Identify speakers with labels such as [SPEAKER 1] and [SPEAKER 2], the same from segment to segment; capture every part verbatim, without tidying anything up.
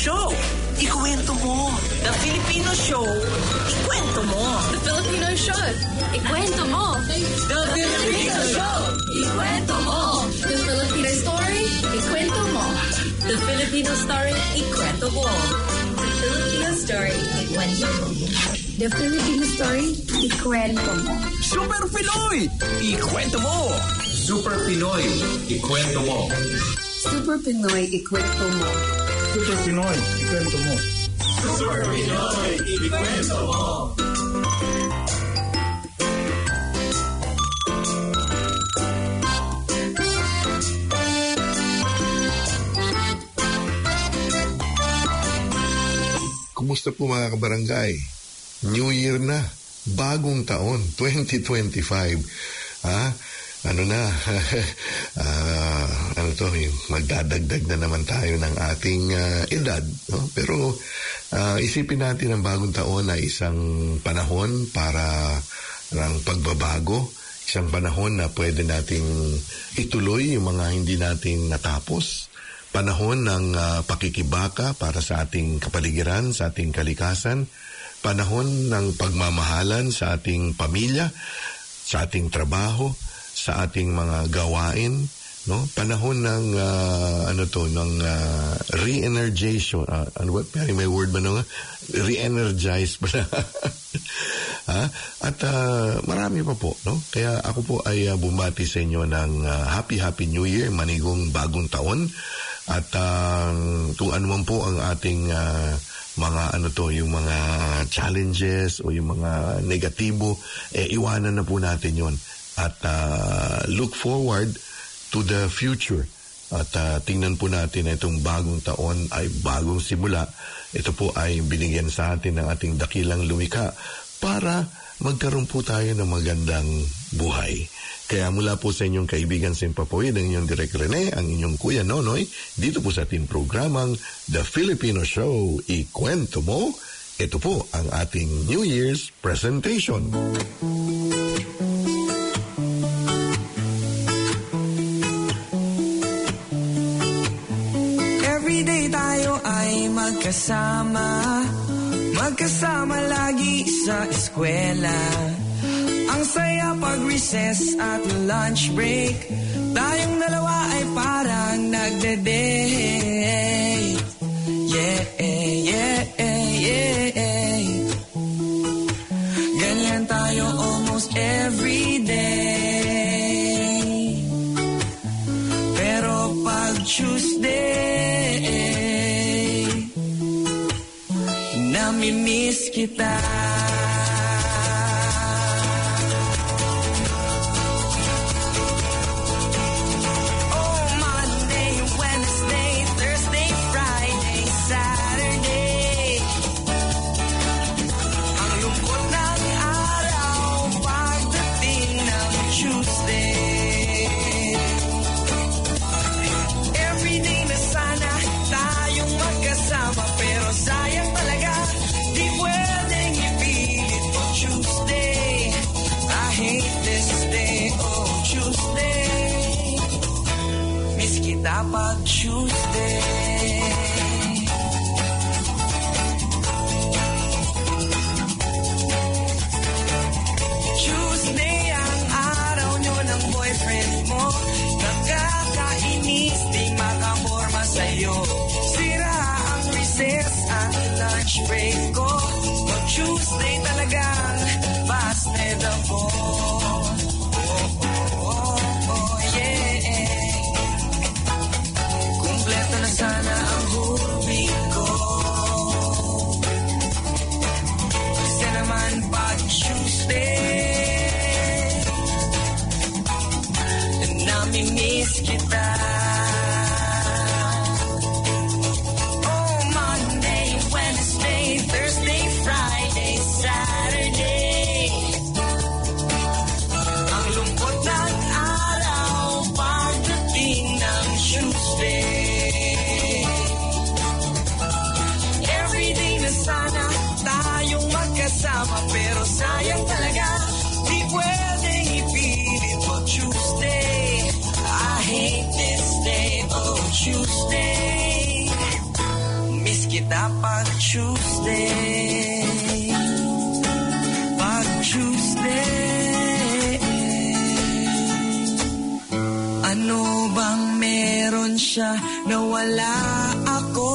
[SPEAKER 1] Show. Ikwento mo. The Filipino Show. Ikwento mo.
[SPEAKER 2] The Filipino Show. Ikwento mo.
[SPEAKER 1] The Filipino Show.
[SPEAKER 2] Ikwento mo. The Filipino Story. Ikwento mo.
[SPEAKER 1] The Filipino Story. Ikwento mo.
[SPEAKER 2] The Filipino Story. Ikwento mo. The Filipino Story. Ikwento mo.
[SPEAKER 3] Super Pinoy. Ikwento mo.
[SPEAKER 4] Super Pinoy. Ikwento mo.
[SPEAKER 2] Super Pinoy. Ikwento mo.
[SPEAKER 5] Super Pinoy. Ikwento mo.
[SPEAKER 4] Super Pinoy. Ikwento mo.
[SPEAKER 6] Kumusta po mga kabarangay? New Year na, bagong taon, twenty twenty-five. Ha? Ano na, uh, ano to, magdadagdag na naman tayo ng ating uh, edad. No? Pero uh, isipin natin ang bagong taon na isang panahon para ng pagbabago, isang panahon na pwede nating ituloy yung mga hindi natin natapos. Panahon ng uh, pakikibaka para sa ating kapaligiran, sa ating kalikasan. Panahon ng pagmamahalan sa ating pamilya, sa ating trabaho, sa ating mga gawain, no? Panahon ng uh, ano to, ng uh, re-energization. Uh, ano ba? May word ba na? Re-energize ba na? Ha? At uh, marami pa po, no? Kaya ako po ay uh, bumati sa inyo ng uh, happy happy New Year, manigong bagong taon. At uh, kung ano man po ang ating uh, mga ano to, yung mga challenges o yung mga negatibo, eh, iwanan na po natin yon at uh, look forward to the future. At uh, tingnan po natin na itong bagong taon ay bagong simula. Ito po ay binigyan sa atin ng ating dakilang lumikha para magkaroon po tayo ng magandang buhay. Kaya mula po sa inyong kaibigan Simpapoy, ang inyong Direk Rene, ang inyong Kuya Nonoy, dito po sa ating programang The Filipino Show, Ikwento Mo. Ito po ang ating New Year's presentation.
[SPEAKER 7] Everyday tayo ay magkasama, magkasama lagi sa eskwela. Ang saya pag recess at lunch break, tayong dalawa ay parang nagde-date. Yeah, yeah, yeah. Ganyan tayo almost every day. Pero pag Tuesday, nami-miss kita. Dapat Tuesday. Tuesday ang araw nyo ng boyfriend mo. Nakakainis, di makaporma sa'yo. Sira ang recess at lunch break ko. Pag Tuesday talagang busted ako. Sana ang hubig ko. Kasi naman pag Tuesday, nami-miss kita. Oh, Monday, Wednesday, Thursday, Friday, Saturday. Ang lungkot ng araw pagdating ng Tuesday. Sana tayong magkasama, pero sayang talaga, di pwedeng ipilit mo Tuesday. I hate this day, oh Tuesday. Miss kita. kita pag Tuesday. Pag Tuesday. Ano bang meron siya na wala ako?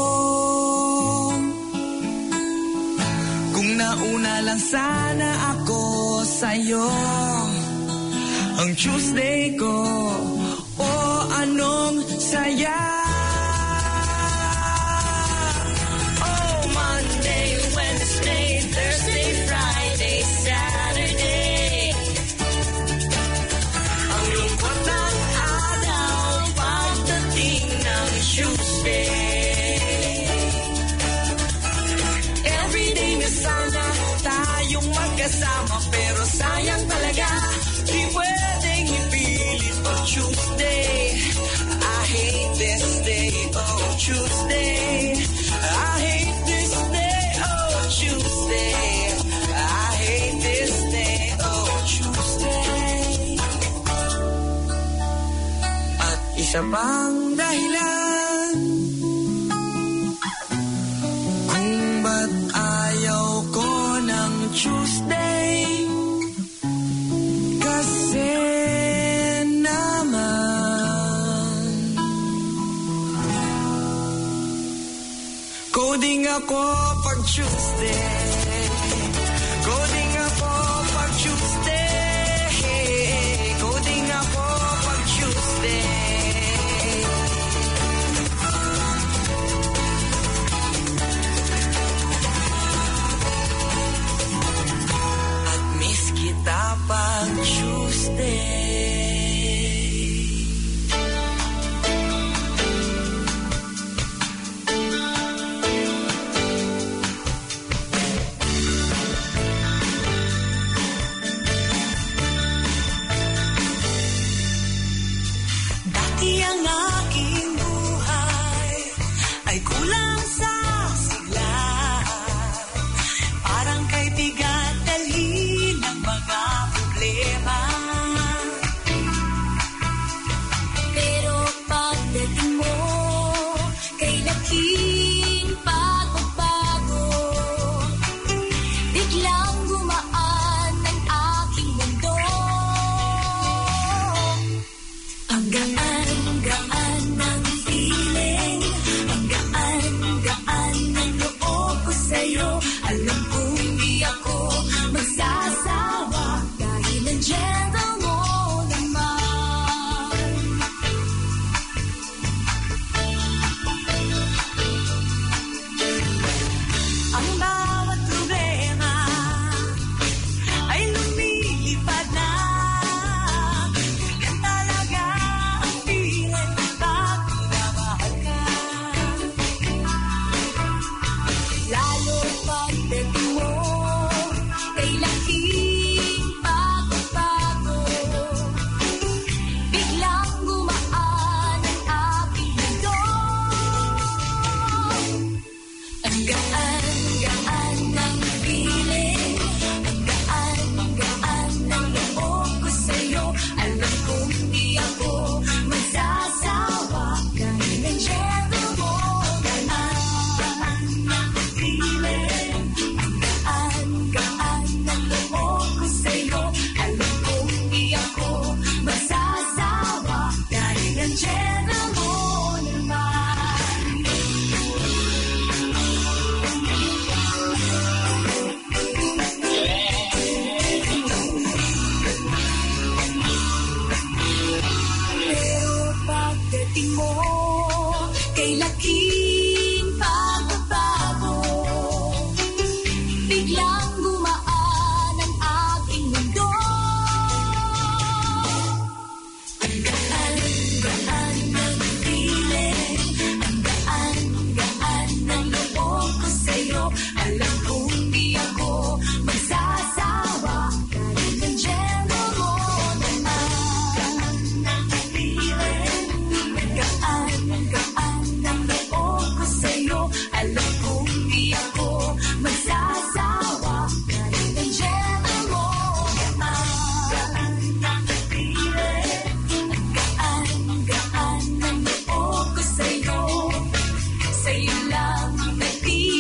[SPEAKER 7] Kung nauna lang sana ako sa'yo, ang Tuesday ko, o anong saya. Oh, Monday, Wednesday, Thursday, Friday, Saturday. Ang lungkot ng araw pagdating ng Tuesday. Everyday na sana tayong magkasama, pero sayang talaga di pwedeng ipilit pag Tuesday. I hate this day, oh Tuesday. I hate this day, oh Tuesday. I hate this day, oh Tuesday. At isa pang dahilan kung ba't ayaw ko ng Tuesday, kasi naman coding ako pag Tuesday. Coding ako pag Tuesday. Coding ako pag Tuesday. At miss kita pag Tuesday.
[SPEAKER 1] Dati ang aking buhay ay kulang sa sigla, parang kay bigat dalhin ng mga problema.
[SPEAKER 2] Pero pagdating mo kay laking pagbabago, biglang gumaan ang aking mundo. Ang gaan-gaan ng feeling, ang gaan-gaan ng loob ko sa'yo. Alam kong di ako magsasawa dahil nandiyan mo naman.
[SPEAKER 1] Ang bawat problema ay lumilipad na. Yan talaga ang feeling pag minamahal ka.
[SPEAKER 2] Lalo pagdating mo kay laking pagbabago, biglang gumaan ang aking mundo. Ang gaan-gaan ng feeling, ang gaan-gaan ng loob ko sa'yo. Alam kong di ako magsasawa dahil nandiyan mo naman. Ang feeling, ang gaan-gaan ng loob ko sa'yo. Alam kong di ako magsasawa dahil nandiyan mo naman. Pero pagdating mo kay laking pagbabago, biglang gumaan ang aking mundo. Ang gaan-gaan ng feeling, ang gaan-gaan ng loob ko sa'yo. Alam kong di ako magsasawa dahil nandiyan mo naman. Ang feeling, ang gaan-gaan ng loob ko sa'yo. Alam kong di ako magsasawa dahil nandiyan mo naman. Ang feeling, ang gaan-gaan ng loob ko sa'yo. Sa'yo lang nagpili.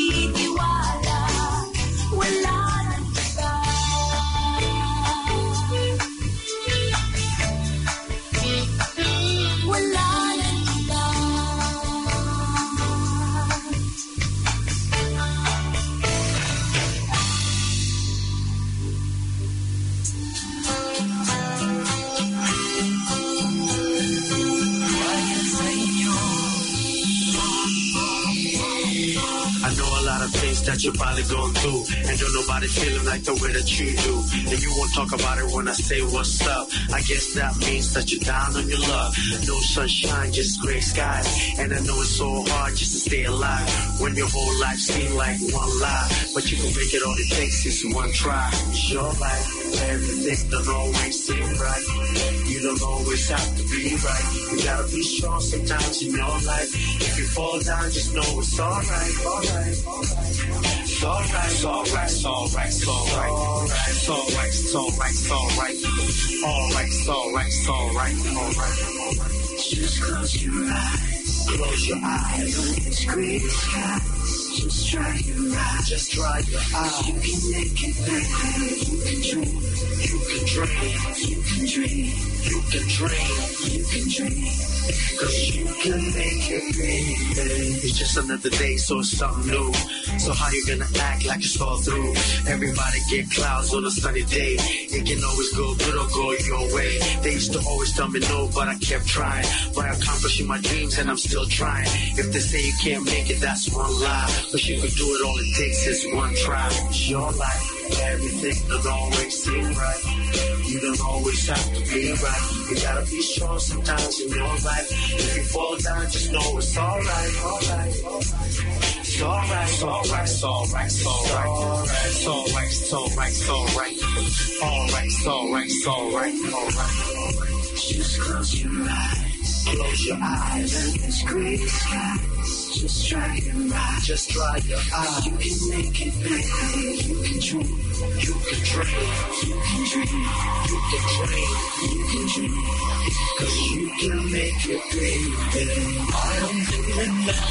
[SPEAKER 8] that you're probably going through. And don't nobody feeling like the way that you do. And you won't talk about it when I say what's up. I guess that means that you're down on your luck. No sunshine, just gray skies. And I know it's so hard just to stay alive when your whole life seems like one lie. But you can make it, all it takes is one try. It's your life, everything don't always seem right. You don't always have to be right. You gotta be strong sometimes in your life. If you fall down, just know it's alright, alright, alright. It's alright, it's alright, it's alright, it's alright. It's alright, it's alright, it's alright. Alright, it's alright, it's alright, alright, alright.
[SPEAKER 7] Just close your eyes.
[SPEAKER 8] Close your eyes.
[SPEAKER 7] It's gray skies. Just dry your eyes.
[SPEAKER 8] Just dry your eyes.
[SPEAKER 7] You can make it better. You can dream.
[SPEAKER 8] You can dream.
[SPEAKER 7] You can dream.
[SPEAKER 8] You can dream.
[SPEAKER 7] You can dream.
[SPEAKER 8] Cause you can make it, baby. It's just another day, so it's something new. So how you gonna act like it's all through? Everybody get clouds on a sunny day. It can always go good or go your way. They used to always tell me no, but I kept trying. By accomplishing my dreams, and I'm still trying. If they say you can't make it, that's one lie. But you can do it, all it takes is one try. It's your life. Everything doesn't always seem right. You don't always have to be right. You gotta be strong sometimes in your life. If you fall down, just know it's alright, alright, alright. It's alright, it's alright, it's alright, it's alright. It's alright, it's alright, it's alright. Alright, it's alright, it's alright, alright, alright.
[SPEAKER 7] Just close your eyes.
[SPEAKER 8] Close your eyes.
[SPEAKER 7] It's gray skies. Just dry your eyes.
[SPEAKER 8] Just dry your eyes.
[SPEAKER 7] You can make it better. You can dream.
[SPEAKER 8] You can dream.
[SPEAKER 7] You can dream.
[SPEAKER 8] You can dream.
[SPEAKER 7] You can dream.
[SPEAKER 8] Cause you can make it, baby.
[SPEAKER 7] Parang kailan lang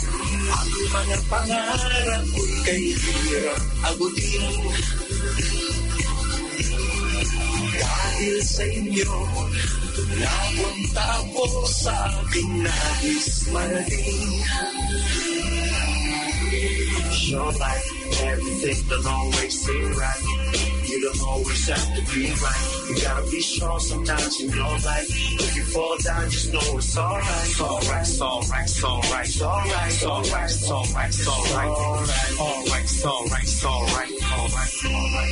[SPEAKER 8] ang mga pangarap ko'y kay hirap abutin. Dahil sa inyo, napunta po sa aking nais marating. Your life, everything don't always seem right. You don't always have to be right. You gotta be strong sometimes in your life. If you fall down, just know it's alright. It's alright, it's alright, it's alright. It's alright, it's alright, it's alright, it's alright. Alright, it's alright, it's alright. Alright, alright.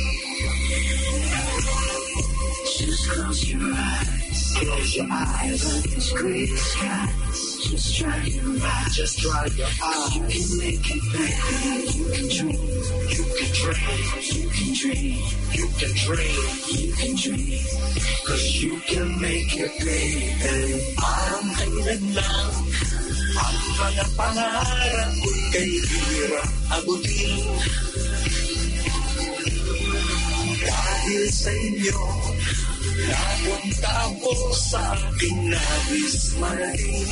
[SPEAKER 7] Just close your eyes.
[SPEAKER 8] Close your eyes.
[SPEAKER 7] It's gray skies. Just dry your eyes.
[SPEAKER 8] Just dry your eyes.
[SPEAKER 7] You can make it better. You can dream.
[SPEAKER 8] You can dream.
[SPEAKER 7] You can dream.
[SPEAKER 8] You can dream.
[SPEAKER 7] You can dream.
[SPEAKER 8] Cause you can make it, baby. Parang kailan lang ang mga pangarap ko'y kay hirap abutin. Dahil sa inyo, napunta po sa aking nais marating.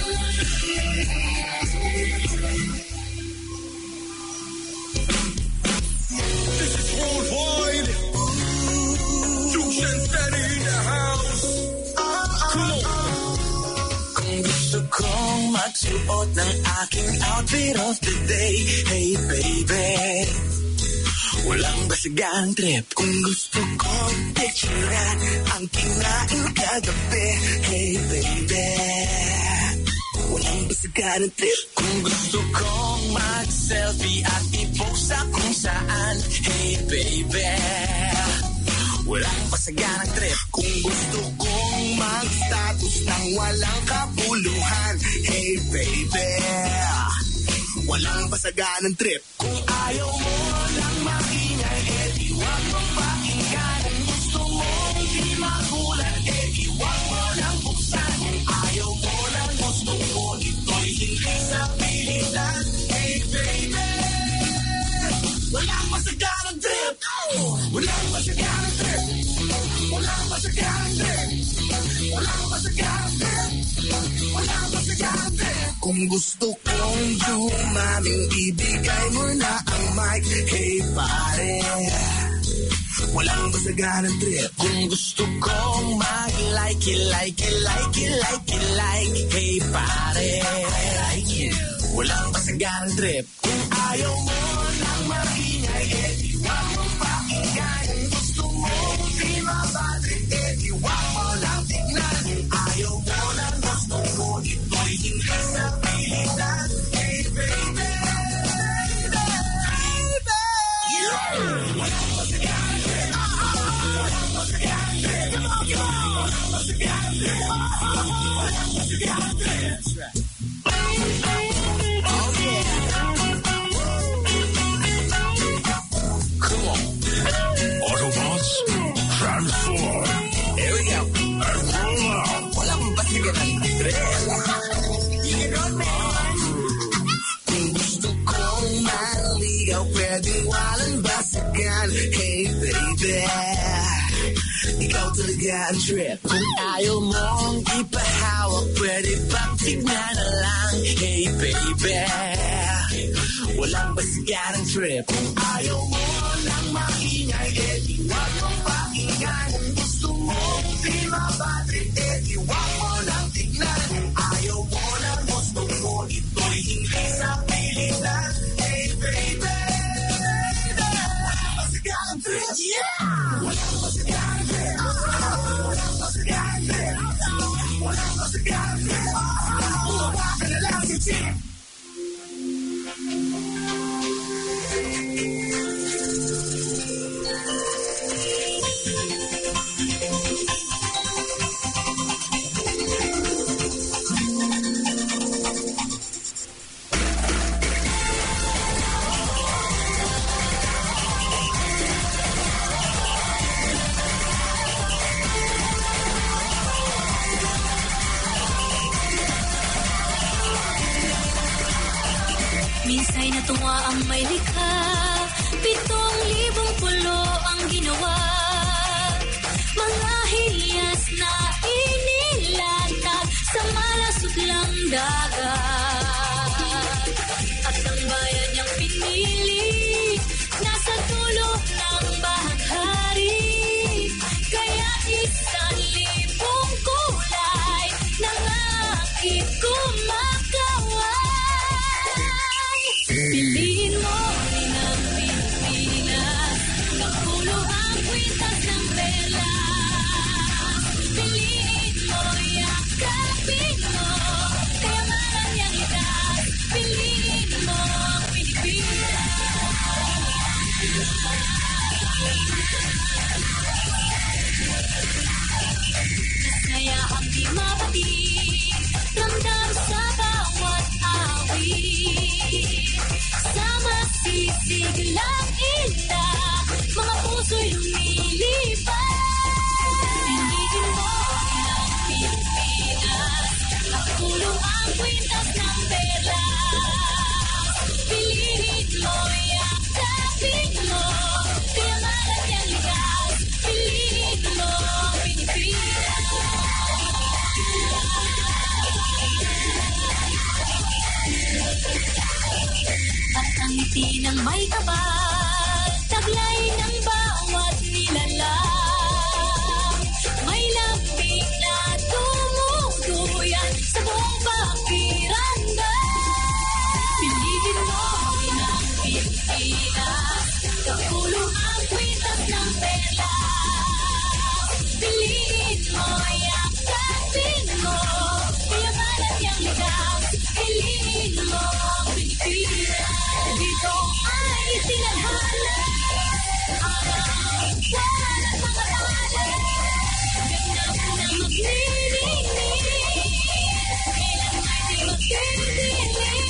[SPEAKER 4] This is worldwide. Juice and Steady in the house. Come on.
[SPEAKER 7] Kung gusto kong magsuot ng aking outfit of the day, hey baby, walang basagang trip. Kung gusto kong picturean ang kinain kagabi, hey baby, walang basagang trip. Kung gusto kong mag-selfie at i-post sa kung saan, hey baby, walang basagang trip. Kung gusto kong mag-status ng walang kapuluhan, hey baby, walang basagang trip. Kung ayaw mo lang maingay, eh di wag mong pakinggan. Kung gusto mo hindi magulat, eh di wag mo lang buksan. Kung ayaw mo lang gusto mo, ito'y hindi sa pilitan, hey baby, walang basagang trip. Walang basagang trip. Walang basagang trip. Walang basagang trip. Walang basagang trip. Kung gusto kong dumaming, ibigay mo na ang mic, hey pare, walang basagang trip. Kung gusto kong mag-like, like, like, like, like, hey pare, I like you, walang basagang trip. Kung ayaw mo lang maingay, eh di wag mong pakinggan. Kung gusto mo di mabatid, eh di wag mo lang tignan. Ayaw mo lang gusto mo, ito'y hindi sa pilitan, hey baby,
[SPEAKER 4] Autobots, transform.
[SPEAKER 7] Here we go.
[SPEAKER 4] And roll out.
[SPEAKER 7] Walang basigan ng trip. You can run, man. Kung gusto kong maligaw, pwede walang basigan. Hey, baby. Ikaw talaga ang trip. Kung ayaw mong ipahawak, pwede bang tignan na lang. Hey, baby. Walang basigan ang trip. Kung ayaw mo lang maingay, eh, di wag mong pakinggan. Kung gusto mong di mabatid, eh, di wag mo lang tignan. Kung ayaw mo lang gusto mo, ito'y hindi sa pilitan. Hey, baby. Walang basigan ang trip. Yeah! Walang basigan ang trip. Walang basigan ang trip. Walang basigan ang trip. Huwag ka na lang si Chip.
[SPEAKER 9] Minsa'y natuwa ang may likha, pitong libong pulo ang ginawa. Mga hilyas na inilatag sa malasutlang dagat. At ang bayan niyang pinili, nasa dulo ng bahaghari. Kaya't isang libong kulay nangakit kumakaway. Piliin mo rin ang Pilipinas, kapulo ang kwintas ng perlas. Piliin mo, yakapin mo, kayamanan niyang likas. Piliin mo ang Pilipinas. Nasaya ang di mapatig, ramdam sa bawat awit. Sama sisig lang ila, mga puso'y lumilipad. Piliin mo ang Pilipinas, kakulong ang kwintas ng perlas. Piliin mo, yakapin mo, kayamanan niyang likas. Piliin mo ang Pilipinas. At ang ngiti ng may kapal, taglay ng bawat nilalang. May lambing na tumutuyan sa buong pakiramdam. Piliin mo ang Pilipinas, kapulo ang kwintas ng perlas. Piliin mo, yakapin mo, kayamanan niyang likas. Piliin mo ang Pilipinas. Dito ay tinadhana ang walang mga tala. Ganap na maglilinig, kailan ay di magdidinig.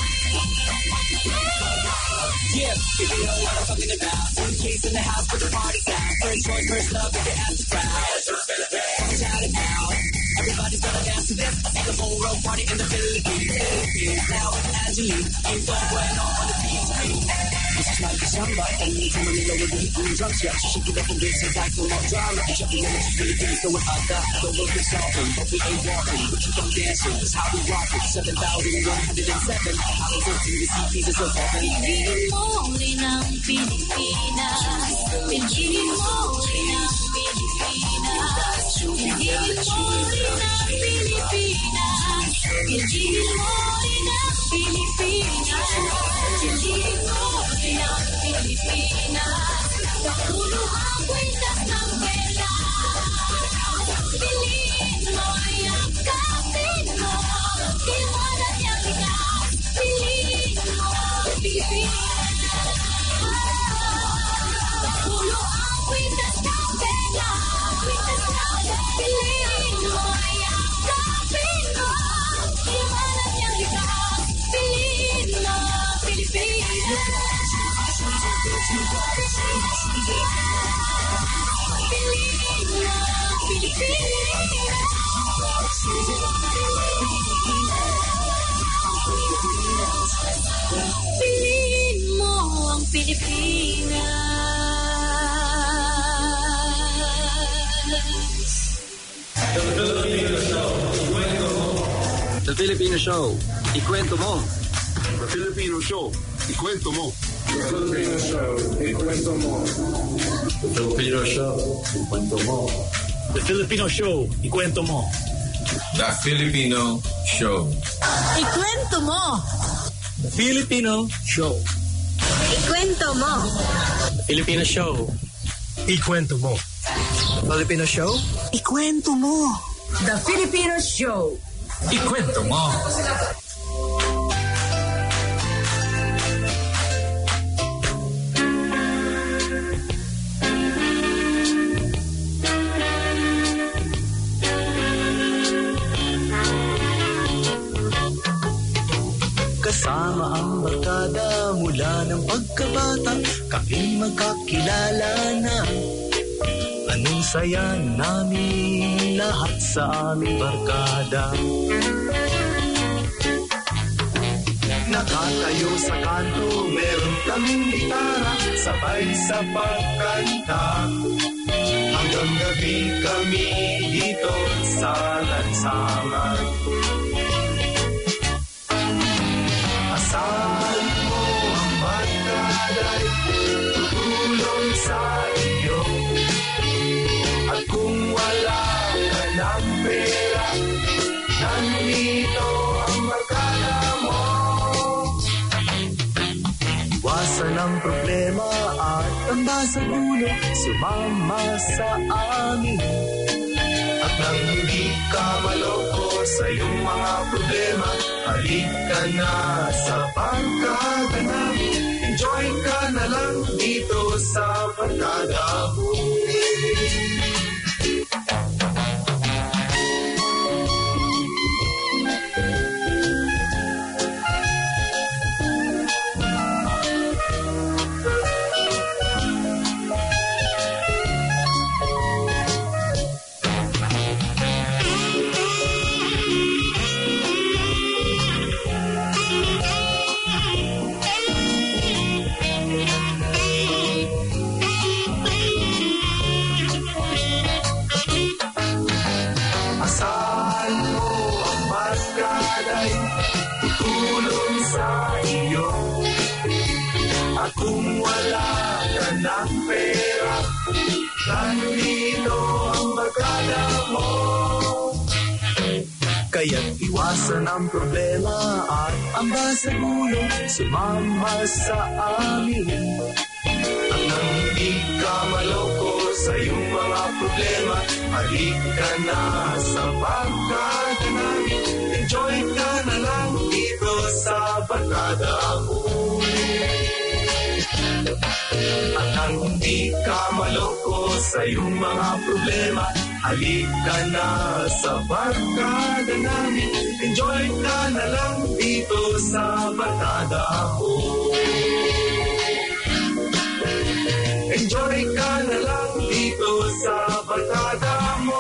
[SPEAKER 7] Yeah, if you know what I'm talking about. Suitcase in the house with the party sound. First choice, first love, if you ask the crowd. Shout it out. Everybody's gonna dance to this. It's the whole world party in the Philippines. Philippines. Now with Angelique, it's all going on on the T V screen. This is like December, and me from Manila with the heat and drums. Yeah, she should get up and get some back no more drama. And jumping in the Philippines, so with us, the world is solving. But we ain't walking, but keep on dancing. That's how we rock it. seven thousand one hundred seven. I was dancing the C Ps of heaven.
[SPEAKER 9] Piliin mo rin ang Pilipinas. Piliin mo rin ang Pilipinas. Piliin mo rin ang Pilipinas. Piliin mo rin ang Pilipinas. Piliin mo rin ang Pilipinas. Kapulo ang kwintas ng perlas. Piliin mo, yakapin mo, kayamanan niyang likas. Piliin mo ang Pilipinas. Piliin mo ang Pilipinas.
[SPEAKER 3] The Filipino Show, ikwento mo.
[SPEAKER 4] The Filipino Show, ikwento mo.
[SPEAKER 5] The Filipino Show, ikwento mo.
[SPEAKER 3] The Filipino Show, ikwento mo.
[SPEAKER 10] The Filipino Show, ikwento mo.
[SPEAKER 4] The Filipino Show.
[SPEAKER 1] Ikwento mo.
[SPEAKER 10] The Filipino Show.
[SPEAKER 2] Ikwento mo.
[SPEAKER 10] The Filipino Show. Ikwento mo. The Filipino Show.
[SPEAKER 1] Ikwento mo.
[SPEAKER 2] The Filipino Show.
[SPEAKER 3] Ikwento mo.
[SPEAKER 7] Kasama ang barkada mula ng pagkabata, kaming magkakilala na. Anong saya namin lahat sa aming barkada. Nakatayo sa kanto, meron kaming gitara, sabay sa pagkanta. Hanggang gabi kami dito sa lansangan. Asahan mo ang barkada'y tutulong sa iyo. At kung wala ka ng pera, nandito ang barkada mo. Iwasan ang problema at tamba sa dulo, sumama sa amin. At nang hindi ka maloko sa iyong mga problema, halika na sa barkada namin. Enjoy ka na lang dito sa barkada mo. Kung wala ka ng pera, nandito ang barkada mo. Kaya't iwasan ang problema at amba sa gulo, sumama sa amin. At nang hindi ka maloko sa iyong mga problema, halika na sa barkada namin. Enjoy ka na lang dito sa barkada mo. At nang hindi ka maloko sa iyong mga problema, halika na sa barkada namin. Enjoy ka na lang dito sa barkada mo. Enjoy ka na lang dito sa barkada mo.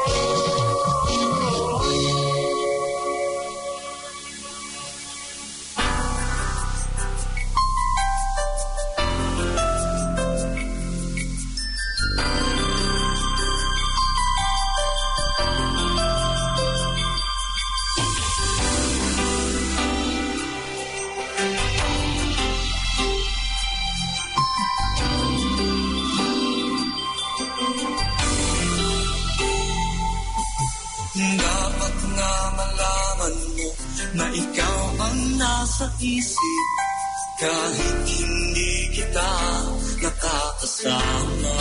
[SPEAKER 7] Dapat nga malaman mo na ikaw ang nasa isip kahit hindi kita nakakasama.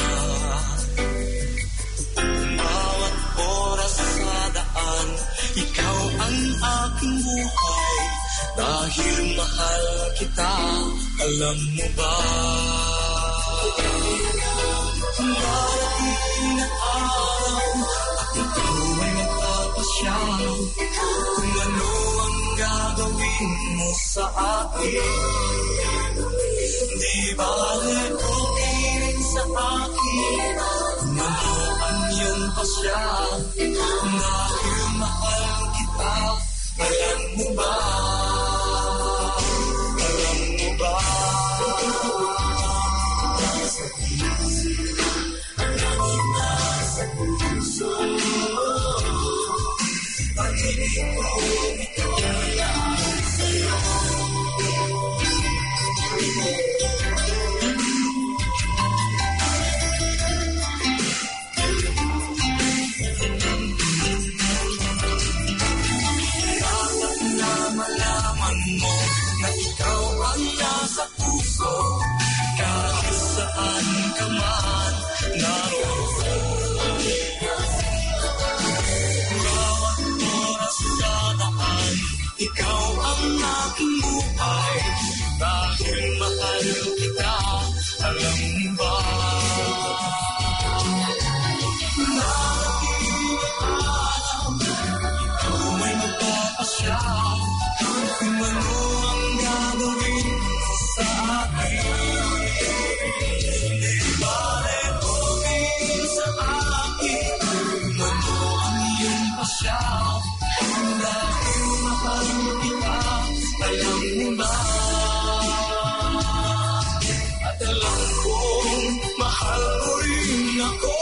[SPEAKER 7] Bawat oras sa daan, ikaw ang aking buhay. Dahil mahal kita, alam mo ba? Darating na araw, at ikaw ay magpapasyaw. Kung ano ang gagawin mo sa akin, di ba okay magpapasya dahil mahal kita. Alam mo ba? Alam mo ba? Sa puso, sa puso, pag-ibig ko, ito lang sa'yo. Malaman mo na ikaw ang nasa puso, kahit saan ka man naroon. Bawat oras sa daan, ikaw ang aking buhay, dahil mahal kita. Alam mo ba? Narating ikaw may magpapasya. Kung ano ang gagawin sa akin, di bale kung sa akin. Kung ano ang iyong pasya, dahil mahal kita. Alam mo ba? At alam kong mahal mo rin ako.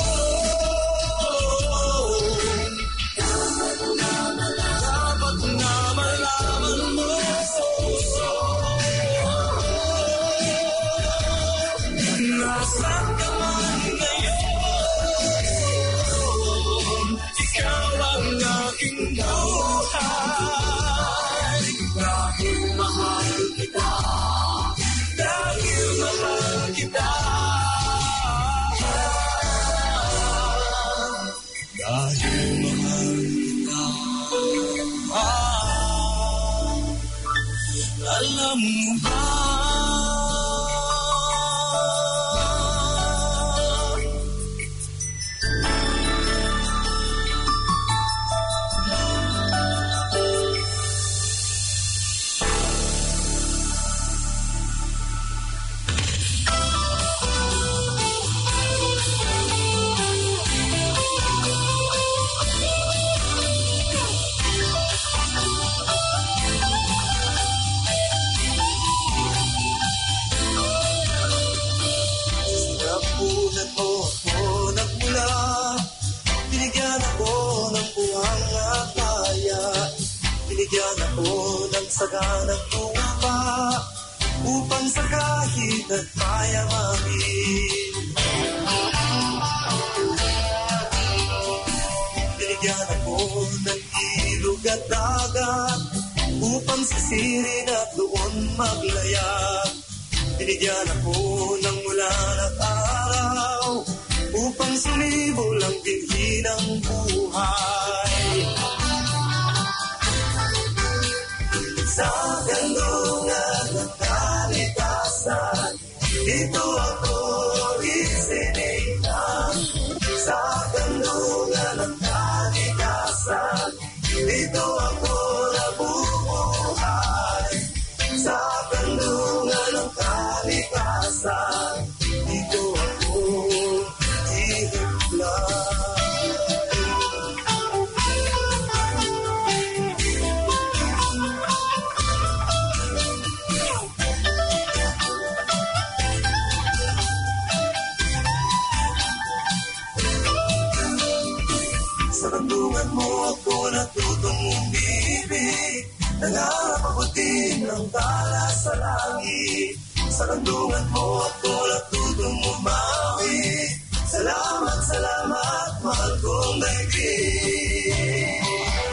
[SPEAKER 7] Nasaan ka man ngayon, ikaw ang aking buhay. Dahil mahal kita, dahil mahal kita, dahil mahal kita. Ah, alam mo ba?
[SPEAKER 11] Binigyan ako ng saganang lupa upang sa kahit at mayamanin. Binigyan ako ng ilog at dagat upang sisirin at doon maglayag. Binigyan ako ng ulan at araw upang sumibol ang binhi ng buhay. Sa gandungan ng kalikasan, dito ako isinilang. Sa gandungan ng kalikasan, dito ako nabubuhay. Sa gandungan ng kalikasan, dito ako ihimlay. Sa kandungan mo ako natutong umibig, nangarap ako din ng tala sa langit. Sa kandungan mo ako natutong umawi. Salamat, salamat, mahal kong daigdig.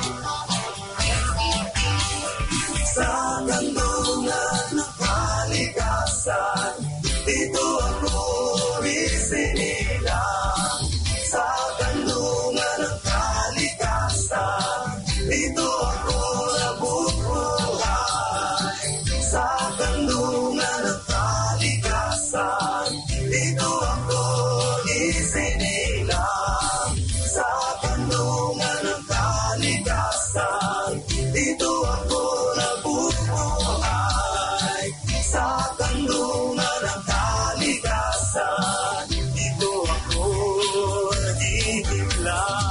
[SPEAKER 11] Sa kandungan ng kalikasan, dito ako isinilang. Sa kandungan ng kalikasan, dito ako nabubuhay. Sa kandungan ng kalikasan, dito ako isinilang. Sa kandungan ng kalikasan, dito ako nabubuhay. Sa kandungan ng kalikasan, dito ako nagiging lang.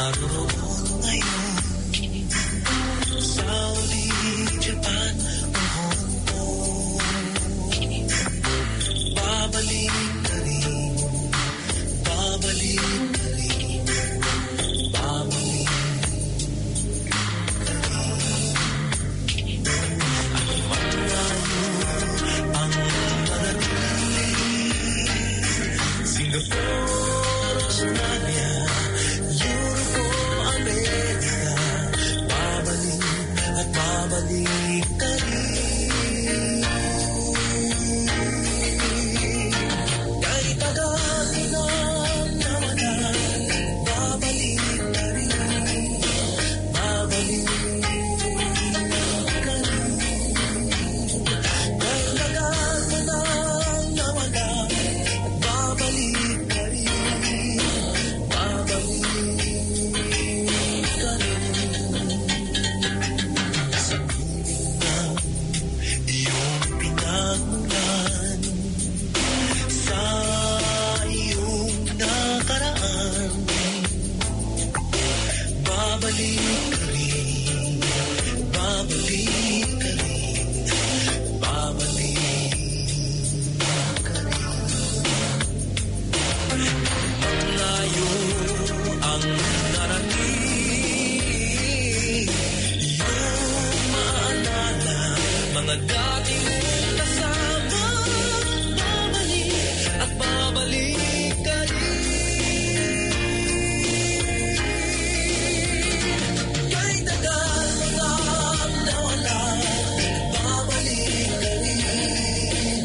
[SPEAKER 7] naroon ngayon. Saudi, Japan, o Hong Kong. Babalik ka rin, babalik ka rin, babalik ka rin. At malayo ang manatili. Singapore, Australia, Europe, America. Babalik at babalik ka rin. Kahit tagal na nawala, babalik ka rin. Babalik ka rin. Kahit tagal na nawala, babalik ka rin. Babalik ka rin. Sa piling ng iyong pinagmulan, sa iyong nakaraan, babalik ka rin, babalik ka rin, babalik ka rin. Ang layo ang narating, iyong maalala, mga dati mong kasama, babalik at babalik ka rin. Kahit tagal na nawala, babalik ka rin,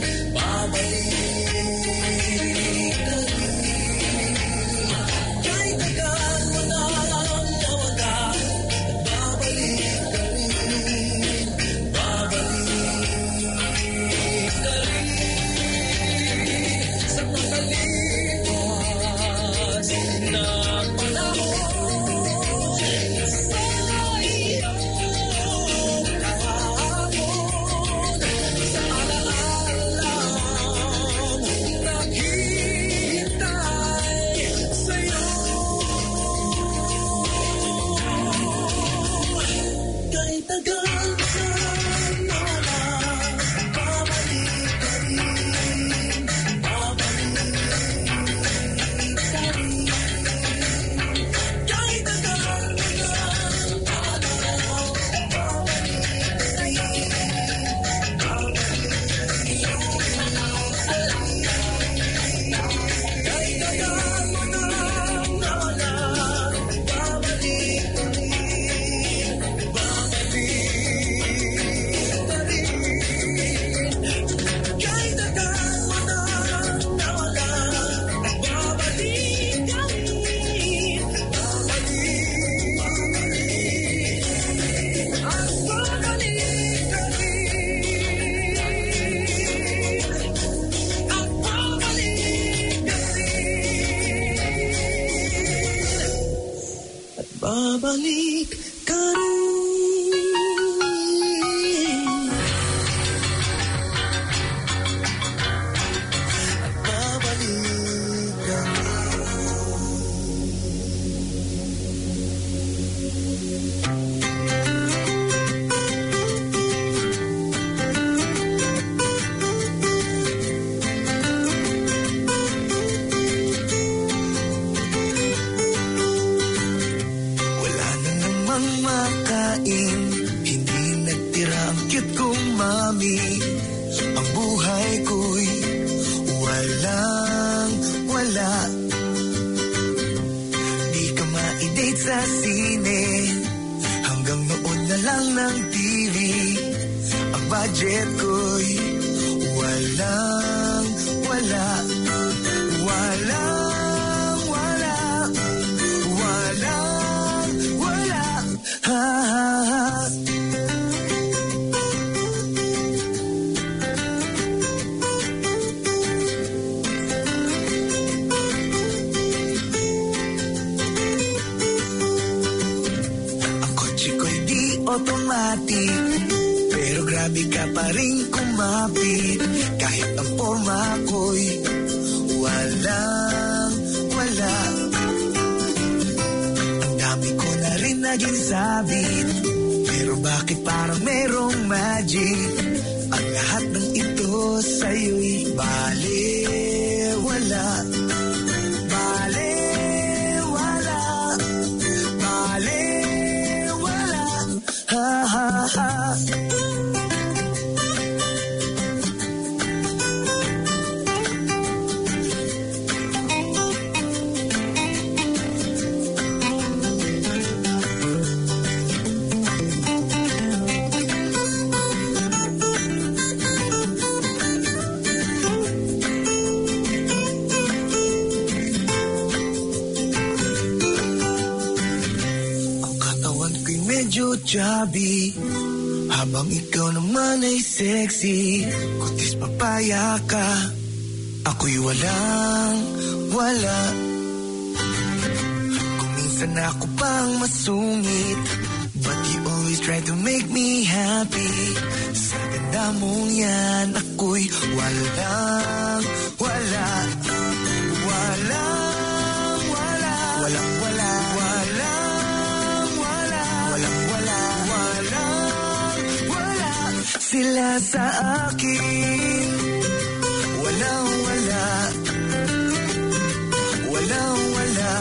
[SPEAKER 7] babalik ka rin. Kahit tagal na nawala, babalik ka rin, babalik ka rin. Sa makalipas na panahon, sa iyong kahapon, sa alaalang naghihintay sa'yo. Kahit tagal na nawala, babalik ka rin, babalik ka rin. Kahit tagal na nawala, babalik ka rin, kahit tagal mo na nawala, babalik ka rin, babalik ka rin. Kahit tagal mo na nawala, babalik ka rin, babalik ka rin, at babalik ka rin, at babalik ka rin, at babalik ka rin. At babalik ka Wala na namang makain, hindi nagtira ang cute kong mami. Ang buhay ko'y walang wala. Di ka ma-date sa sine, hanggang noon na lang ng T V. Ang budget ko'y walang wala. Walang wala. Walang wala. Ha, ha, ha. Ang kotse ko'y di automatic, pero grabe ka pa rin kumapit. Kahit ang forma ko'y walang wala. Ang dami naging sabit. Pero bakit parang merong magic? Ang lahat ng ito sa'yo'y balewala. Balewala. Balewala. Ha ha ha. Chubby, habang ikaw naman ay sexy. Kutis papaya ka, ako'y walang wala. Kung minsan ako pang masungit, but you always try to make me happy. Sa ganda mong yan, ako'y walang wala. Walang wala. Walang wala. Sila sa akin, walang wala, walang wala,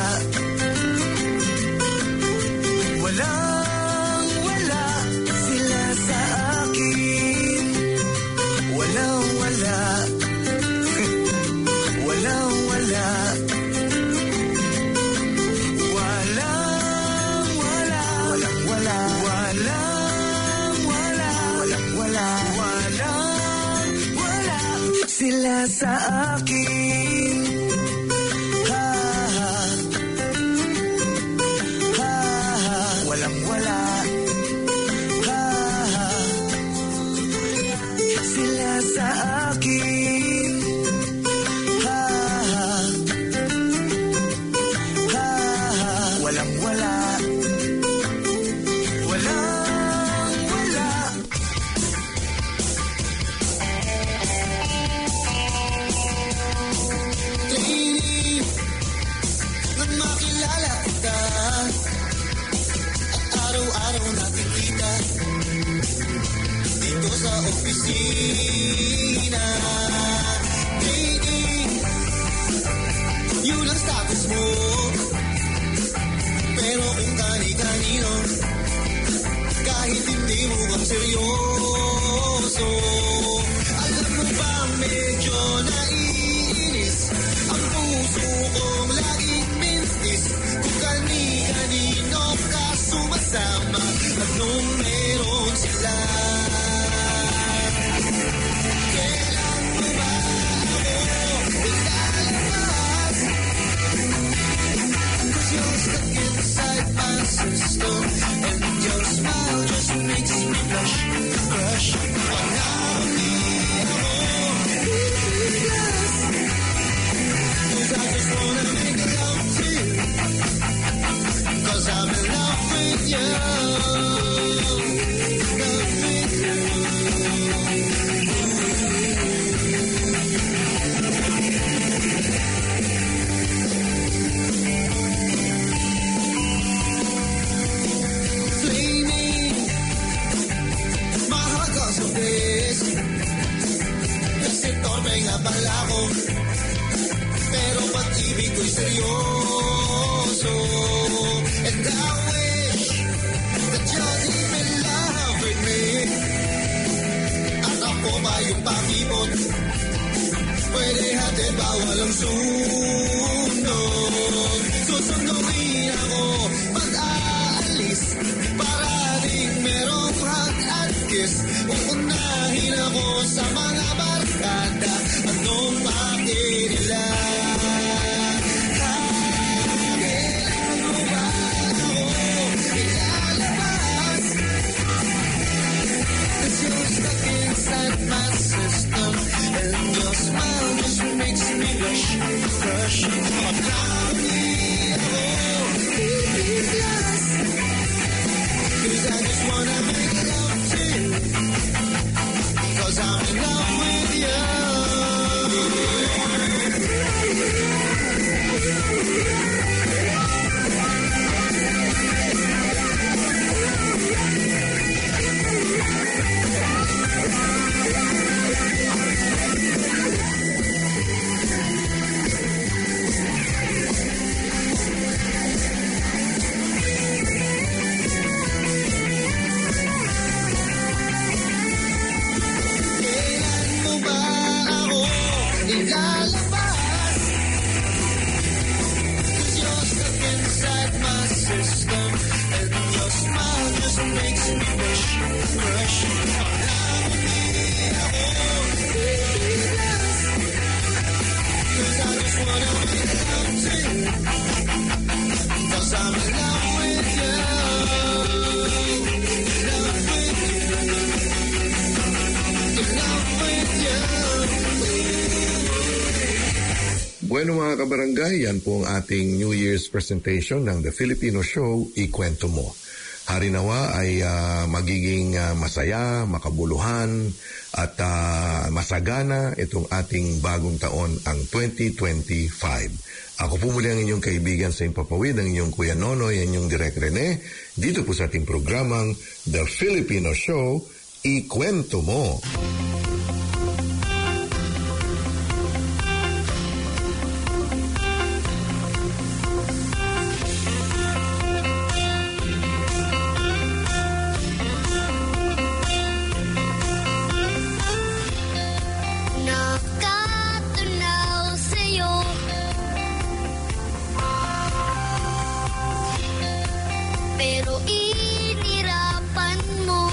[SPEAKER 7] walang wala. Sila sa akin, walang wala, walang wala, walang wala, walang wala, walang sila sa akin. Ha ha. Ha ha. Walang wala. Ha ha. Sila sa akin. Ha ha. Ha ha. Walang wala. Walang wala. Araw-araw natin kita dito sa opisina. Dating, yun ang status mo. Pero kung kani-kanino, kahit hindi mo kang seryoso. Alam mo ba medyo naiinis ang puso kong laging mintis. Kung kani-kanino ka sumasama, anong meron sila? Kailan mo ba ako ilalabas? Cause you're stuck inside my system, and your smile just makes me blush, blush. Panahoni ako, biglas. Cause I just wanna make love to you, cause I'm in love with you, love with you. Flaming, mahal ka sa bes, kasi torme nga pala ko, pero pag-ibig ko'y seryoso. And I wish that you're deep in love with me. At ako pa yung pakipot, pwede hatid ba walang sunod. Susunduin ako pag-aalis, para rin merong hug at kiss. Uunahin ako sa mga barkada, anong bakit nila? You're stuck inside my system, and your smile just makes me blush, blush. Panahoni ako, biglas. Cause I just wanna make love to you, cause I'm in love with you.
[SPEAKER 11] inside my system, and your smile just makes me wish, crush. Cause I just wanna be loved too. Cause I'm in love with you. In love with you. In love with you.
[SPEAKER 6] Bueno mga kabarangay, yan po ang ating New Year's presentation ng The Filipino Show, Ikwento Mo. Harinawa ay uh, magiging uh, masaya, makabuluhan at uh, masagana itong ating bagong taon, ang twenty twenty-five. Ako po muli ang inyong kaibigan sa Impapawid, ang inyong Kuya Nonoy, ang inyong Direk Rene, dito po sa ating programang The Filipino Show, Ikwento Mo.
[SPEAKER 9] Pero inirapan mo.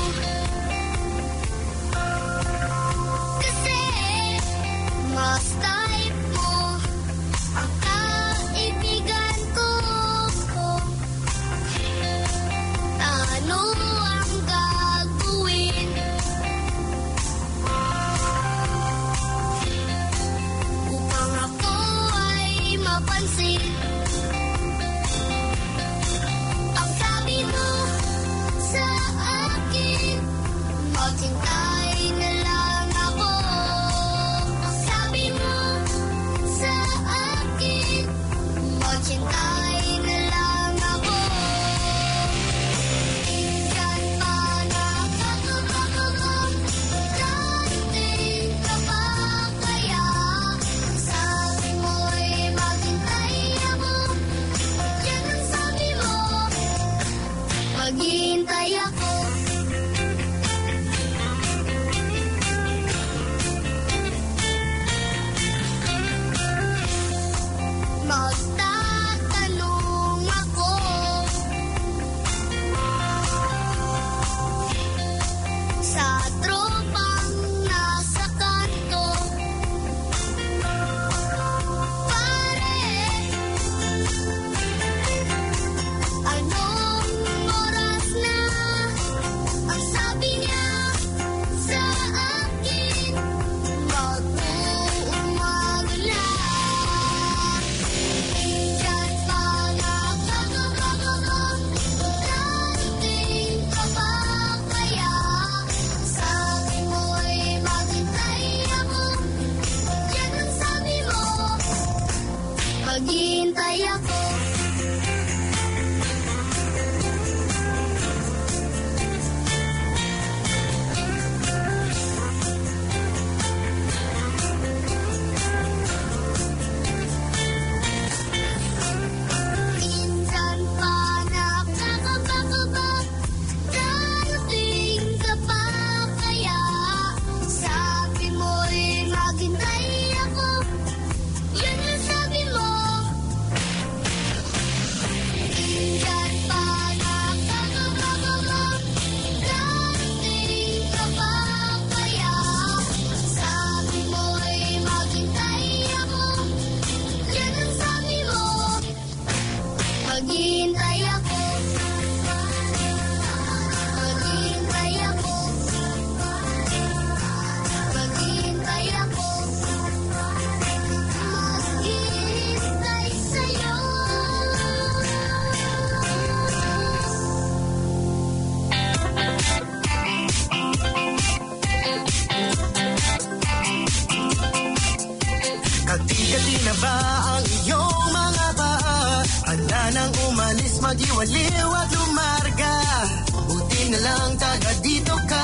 [SPEAKER 11] Magiwaliw at lumarga, buti na lang taga dito ka.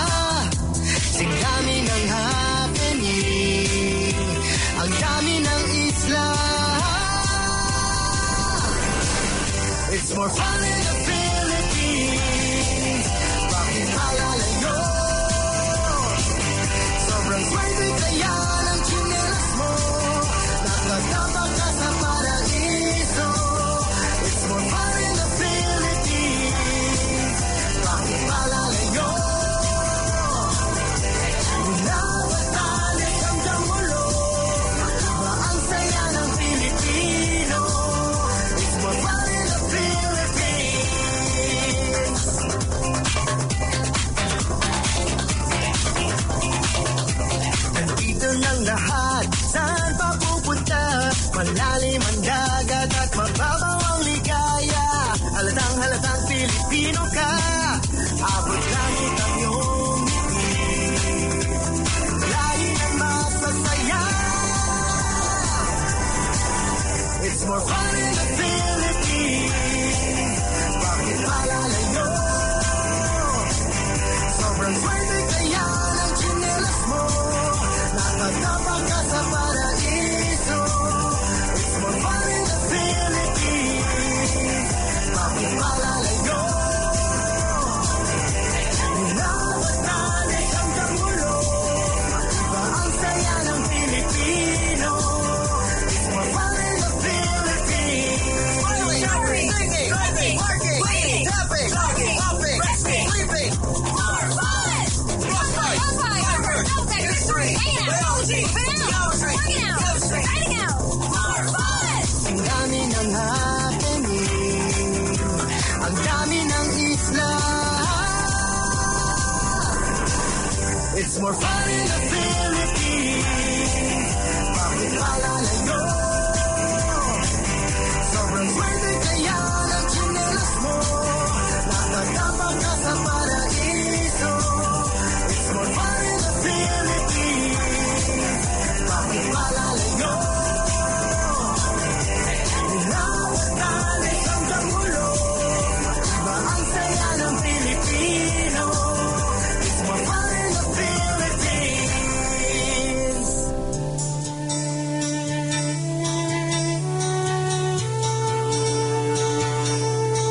[SPEAKER 11] Sigami ng happening, ang dami ng isla. It's more fun in the Philippines. Bakit alala nyo? Sobrang swerte kaya ng chinelas mo. Nakatapa ka sa paraiso. It's more Malalim ang dagat at mababaw ang ligaya. Halatang halatang Pilipino ka. Abot langit ang iyong ngiti. Lahi ng masasaya. It's more fun in the Philippines. Bakit malalayo? Sobrang swerte kaya ng tsinelas mo. Nakatapang ka sa paraiso. It's more fun in the Philippines. Bakit malalayo? Inawat na isang kamulo. Iba ang saya ng Pilipino. It's more fun in the Philippines. Smiling, drinking, driving, working, cleaning, tapping, talking, hopping, sleeping. More fun! Frostbite, fiber, history, biology, geometry, chemistry, dining out. More fun! Ang dami ng happening. Ang dami ng isla. It's more fun in the Philippines.